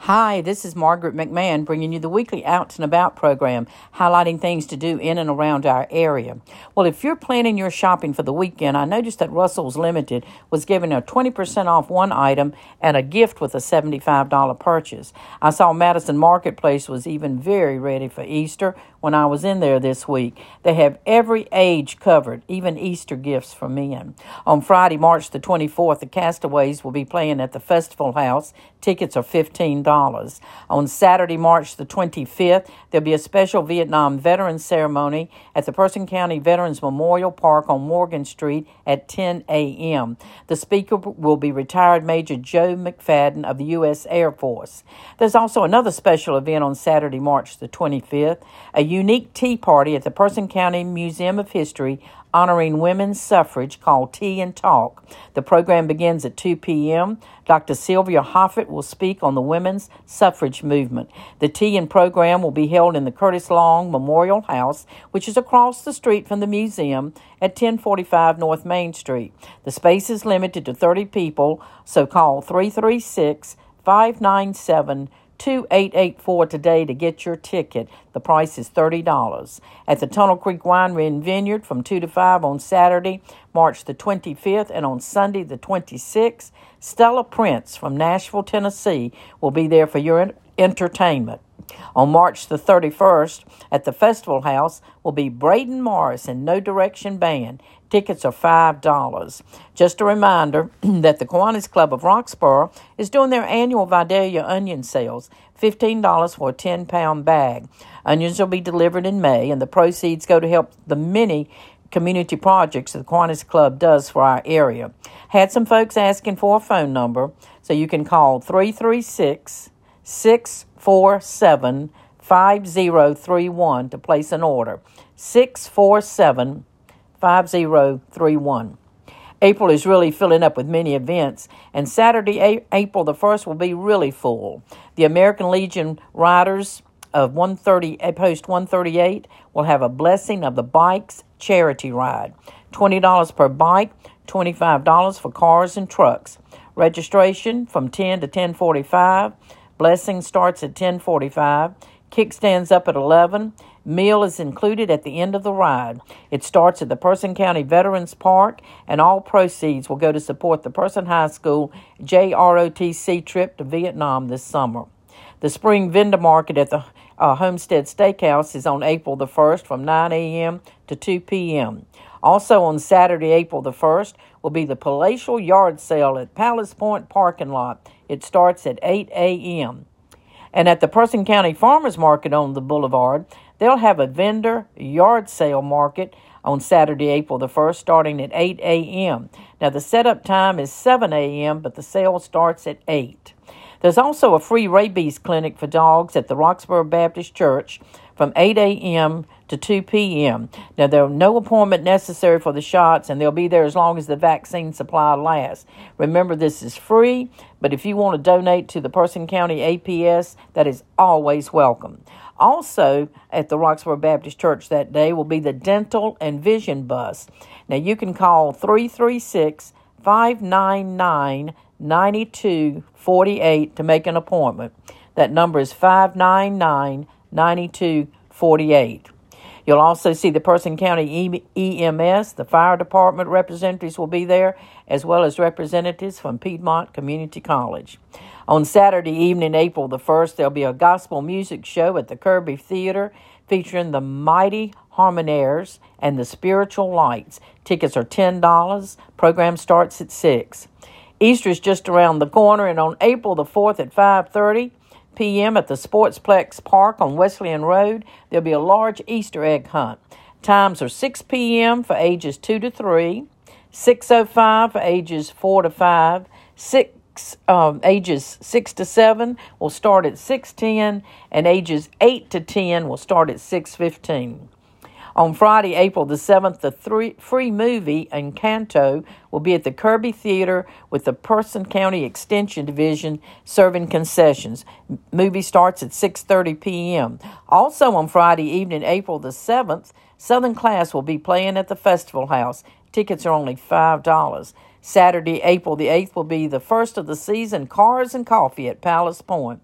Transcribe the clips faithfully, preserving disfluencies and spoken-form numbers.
Hi, this is Margaret McMahon bringing you the weekly Out and About program, highlighting things to do in and around our area. Well, if you're planning your shopping for the weekend, I noticed that Russell's Limited was giving a twenty percent off one item and a gift with a seventy-five dollars purchase. I saw Madison Marketplace was even very ready for Easter when I was in there this week. They have every age covered, even Easter gifts for men. On Friday, March the twenty-fourth, the Castaways will be playing at the Festival House. Tickets are fifteen dollars. On Saturday, March the twenty-fifth, there'll be a special Vietnam Veterans Ceremony at the Person County Veterans Memorial Park on Morgan Street at ten a.m. The speaker will be retired Major Joe McFadden of the U S Air Force. There's also another special event on Saturday, March the twenty-fifth, a unique tea party at the Person County Museum of History honoring women's suffrage called Tea and Talk. The program begins at two p.m. Doctor Sylvia Hoffett will speak on the women's suffrage movement. The tea and program will be held in the Curtis Long Memorial House, which is across the street from the museum at ten forty-five North Main Street. The space is limited to thirty people, so call three three six, five nine seven, two eight eight four today to get your ticket. The price is thirty dollars. At the Tunnel Creek Winery and Vineyard from two to five on Saturday, March the twenty-fifth, and on Sunday the twenty-sixth, Stella Prince from Nashville, Tennessee will be there for your entertainment. On March the thirty-first, at the Festival House will be Braden Morris and No Direction Band. Tickets are five dollars. Just a reminder that the Kiwanis Club of Roxborough is doing their annual Vidalia onion sales, fifteen dollars for a ten-pound bag. Onions will be delivered in May, and the proceeds go to help the many community projects the Kiwanis Club does for our area. Had some folks asking for a phone number, so you can call three three six, six four seven, five zero three one to place an order. six four seven, five zero three one. April is really filling up with many events, and Saturday, April the first, will be really full. The American Legion Riders of one thirty, Post one thirty-eight will have a Blessing of the Bikes charity ride. twenty dollars per bike, twenty-five dollars for cars and trucks. Registration from ten to ten forty-five. Blessing starts at ten forty-five. Kickstands up at eleven. Meal is included at the end of the ride. It starts at the Person County Veterans Park, and all proceeds will go to support the Person High School J R O T C trip to Vietnam this summer. The spring vendor market at the uh, Homestead Steakhouse is on April the first from nine a.m. to two p.m. Also on Saturday, April the first, will be the Palatial Yard Sale at Palace Point Parking Lot. It starts at eight a.m. And at the Person County Farmers Market on the Boulevard, they'll have a vendor yard sale market on Saturday, April the first, starting at eight a.m. Now, the setup time is seven a.m., but the sale starts at eight. There's also a free rabies clinic for dogs at the Roxborough Baptist Church from eight a.m. to two p.m. Now, there are no appointment necessary for the shots, and they'll be there as long as the vaccine supply lasts. Remember, this is free, but if you want to donate to the Person County A P S, that is always welcome. Also, at the Roxborough Baptist Church that day will be the Dental and Vision Bus. Now, you can call three three six, five nine nine, nine two four eight to make an appointment. That number is five nine nine, nine two four eight. You'll also see the Person County E M S, the fire department representatives will be there, as well as representatives from Piedmont Community College. On Saturday evening, April the first, there'll be a gospel music show at the Kirby Theater featuring the Mighty Harmonaires and the Spiritual Lights. Tickets are ten dollars. Program starts at six. Easter is just around the corner, and on April the fourth at five thirty p.m. at the Sportsplex Park on Wesleyan Road, there'll be a large Easter egg hunt. Times are six p.m. for ages two to three, six oh five for ages four to five, six um, ages six to seven will start at six ten, and ages eight to ten will start at six fifteen. On Friday, April the seventh, the three, free movie Encanto will be at the Kirby Theater with the Person County Extension Division serving concessions. Movie starts at six thirty p.m. Also on Friday evening, April the seventh, Southern Class will be playing at the Festival House. Tickets are only five dollars. Saturday, April the eighth will be the first of the season Cars and Coffee at Palace Point.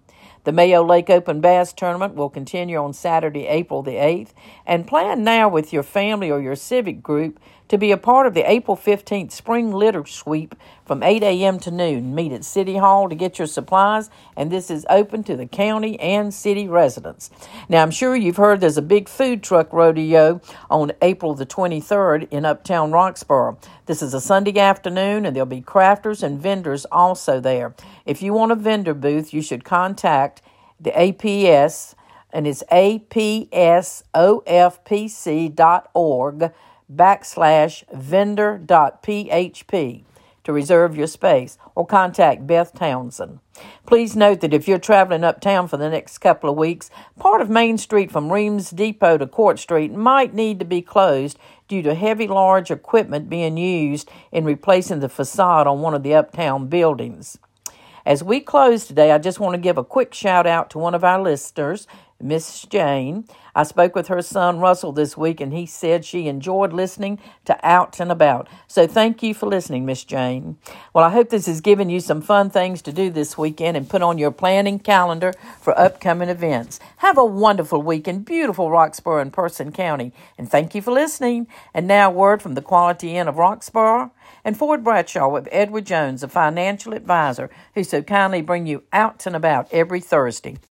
The Mayo Lake Open Bass Tournament will continue on Saturday, April the eighth, and plan now with your family or your civic group to be a part of the April fifteenth Spring Litter Sweep from eight a.m. to noon. Meet at City Hall to get your supplies, and this is open to the county and city residents. Now, I'm sure you've heard there's a big food truck rodeo on April the twenty-third in Uptown Roxborough. This is a Sunday afternoon, and there'll be crafters and vendors also there. If you want a vendor booth, you should contact the A P S, and it's A P S O F P C dot org backslash vendor dot P H P to reserve your space, or contact Beth Townsend. Please note that if you're traveling uptown for the next couple of weeks, part of Main Street from Reams Depot to Court Street might need to be closed due to heavy, large equipment being used in replacing the facade on one of the uptown buildings. As we close today, I just want to give a quick shout out to one of our listeners, Miss Jane. I spoke with her son Russell this week, and he said she enjoyed listening to Out and About. So thank you for listening, Miss Jane. Well, I hope this has given you some fun things to do this weekend and put on your planning calendar for upcoming events. Have a wonderful week in beautiful Roxborough and Person County, and thank you for listening. And now a word from the Quality Inn of Roxborough and Ford Bradshaw with Edward Jones, a financial advisor, who so kindly bring you Out and About every Thursday.